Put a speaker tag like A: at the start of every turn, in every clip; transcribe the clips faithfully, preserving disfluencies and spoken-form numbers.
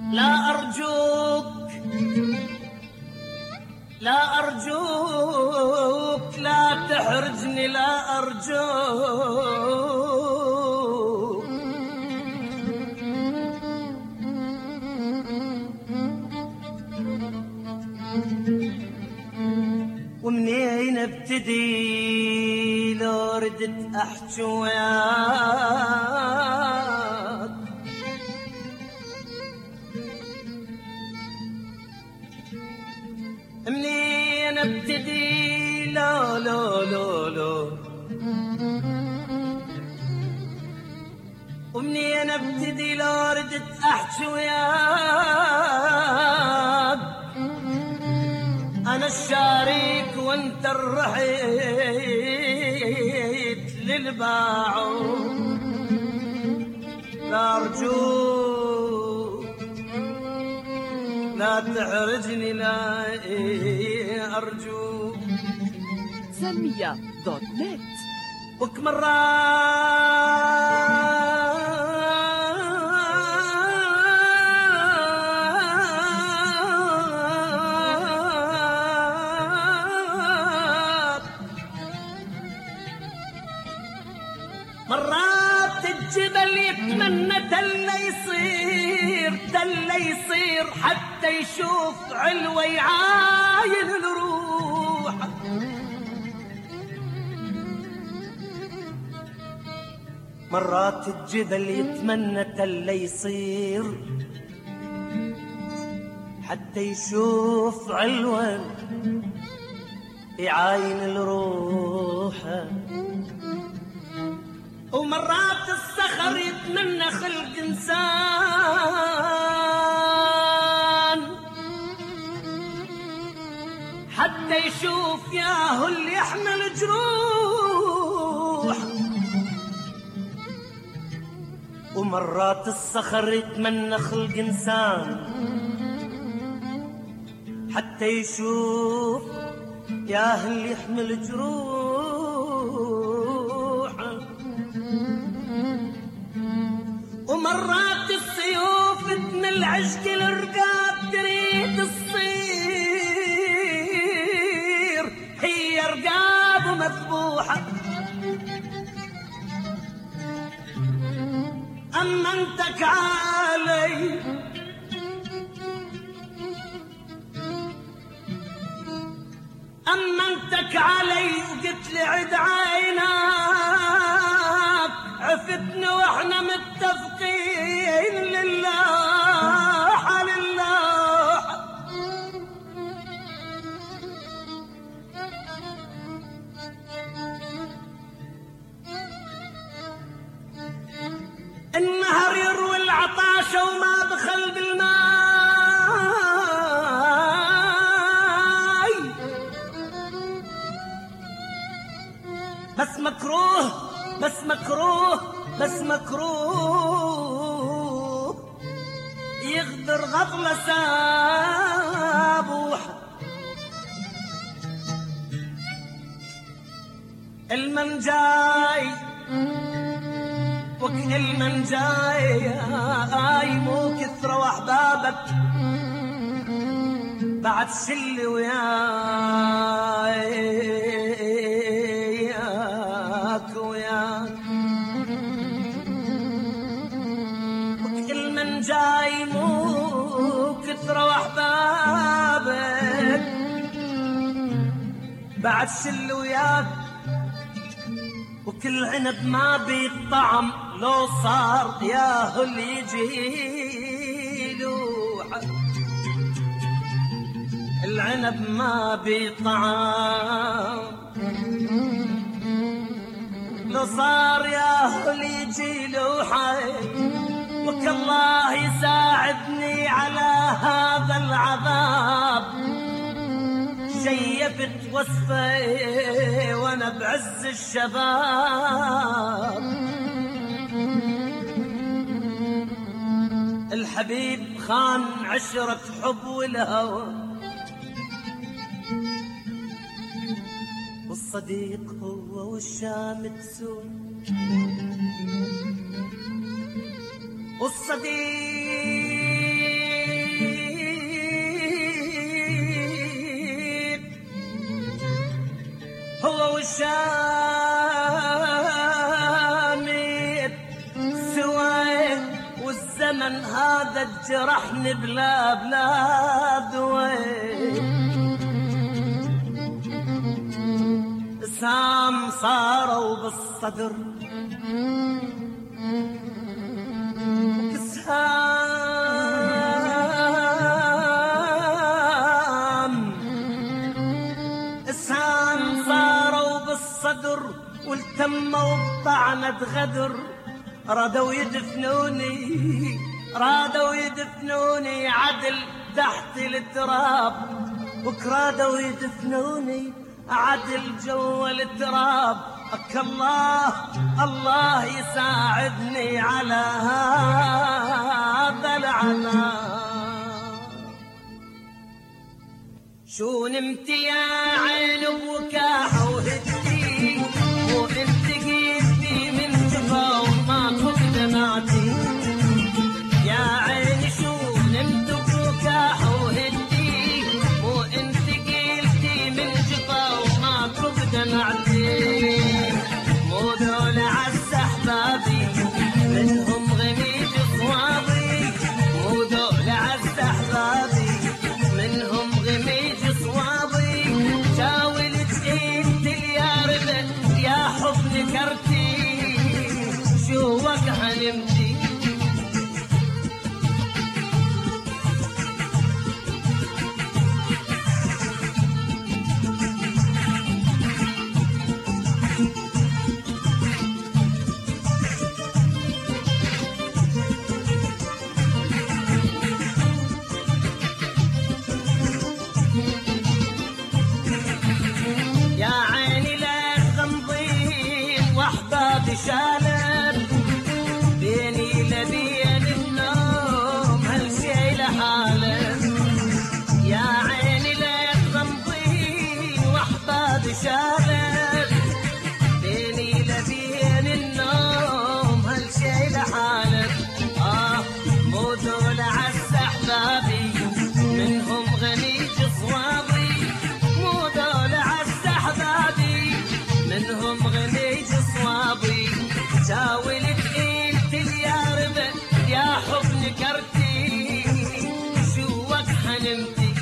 A: لا أرجوك لا أرجوك لا تحرجني لا أرجوك ومنين ابتدي لو ردت أحجي وياك منين ابتدي لا لا لا لا ومنين ابتدي لو ردت احكي وياك انا الشريك وانت الرحيت للباعون لا ارجوك لا تحرجني لا أرجوك.
B: سمية دوت نت.
A: وك مرات مرات الجبل يتمنى تل يصير تل يصير حتى يشوف علوة يعاين الروح. مرات الجبل يتمنى تل يصير حتى يشوف علوة يعاين الروح. ومرات الصخر يتمنى خلق إنسان حتى يشوف ياهو اللي يحمل جروح. ومرات الصخر يتمنى خلق إنسان حتى يشوف ياهو اللي يحمل جروح. ومرات السيوف من العشق الرقاب تريد تصير هي رقاب مذبوحة. أمنتك علي أمنتك علي وقلت لي عد عيناك عفتني واحنا متفقين لله لله. النهر يروي العطاشة وما بخل بالماء بس مكروه بس مكروه بس مكروه يغدر غفلة سابوحة. المن جاي وكل من جاي آي مو كثرة وأحبابك بعد شل وياك وياك. وكل من جاي مو كثرة وأحبابك بعد شل وياك. وكل عنب ما بيطعم لو صار ياهو اللي يجيله. العنب ما بيطعم لو صار ياهو اللي يجيله حي. وكالله يساعدني على هذا العذاب شيبت وصفي وانا بعز الشباب. الحبيب خان عشرة حب والهوى والصديق هو والشام تسوي. والصديق هذا الجرحني بلا بلا دوي سام صاروا بالصدر سام سام صاروا بالصدر والتموا بطعنة غدر رادوا يدفنوني رادوا يدفنوني عدل تحت التراب وكرادوا يدفنوني عدل جوا التراب أك الله الله يساعدني على هذا العذاب شو نمت يا عين بكاح وهدي وانت جيتي من جفا وما دمعتي يا عيني شو نمت بكاح وهدي وانت جيتي من جفا وما دمعتي مو دول عز احبابي منهم غميد صوابي مو دول عز احبابي منهم غميد صوابي شاولت انت يا ربت يا حب نكرتي شو وقع نمتي شالت بيني لبين النوم هالشي لحالك يا عيني لا تغمضين واحباب شالت بيني لبين النوم هالشي لحالك اه مو دول عز احبابي منهم غنيج صوابي مو دول عز احبابي منهم غنيج صوابي شاولت انت يا ربت يا حب نكرتي شو وقح نمتي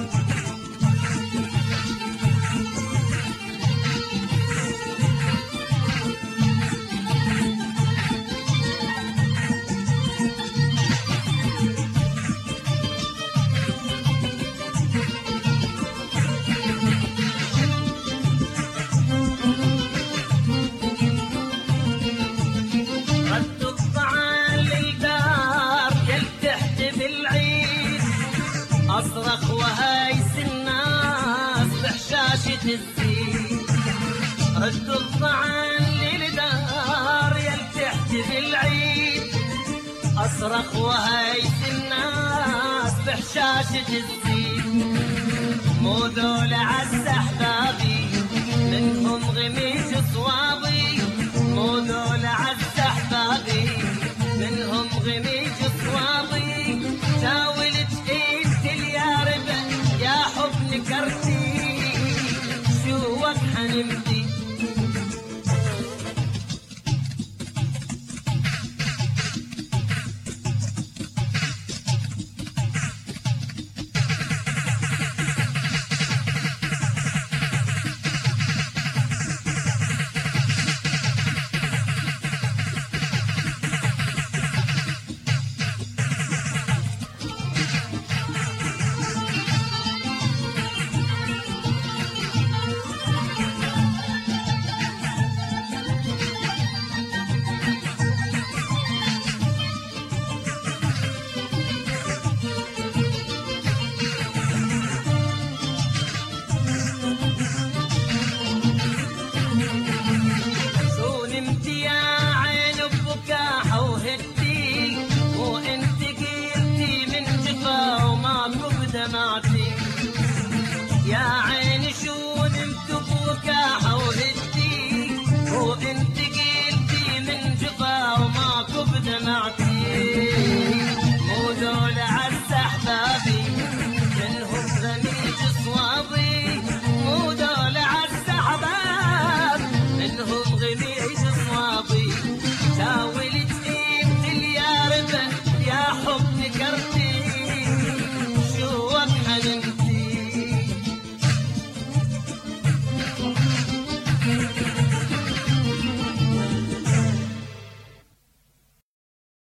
A: أصرخ وهايس الناس بحشاشة الزين ردوا الطعن للدار يلتحت بالعيد أصرخ وهايس الناس بحشاشة الزين مو دول عز أحبابي منهم غميج صوابي مو دول عز أحبابي منهم غميج صوابي شاولت يا حب نكرتي شو وقح نمتي يا